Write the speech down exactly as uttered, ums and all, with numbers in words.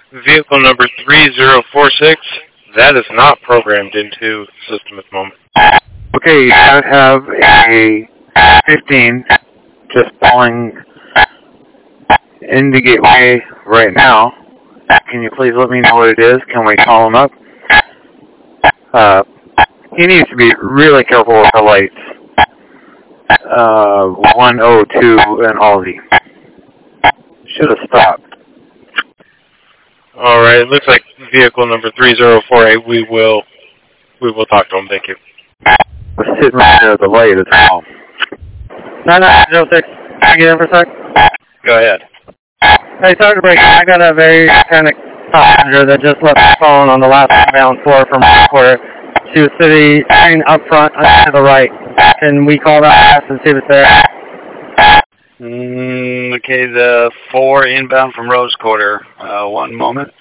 Vehicle number three zero four six, that is not programmed into the system at the moment. Okay, I have a fifteen just pulling into Gateway right now. Can you please let me know what it is? Can we call him up? Uh, he needs to be really careful with the lights. Uh, one oh two and Aldi. Should have stopped. All right, it looks like vehicle number three zero four eight. We will, we will talk to him. Thank you. We're sitting right there at the light as well. nine nine zero six. Can I get in for a sec? Go ahead. Hey, sorry to break in. I got a very panicked passenger that just left the phone on the last bound floor from where she was sitting up front and to the right. Can we call that and see if it's there? Mm, okay, the four inbound from Rose Quarter. Uh, one moment.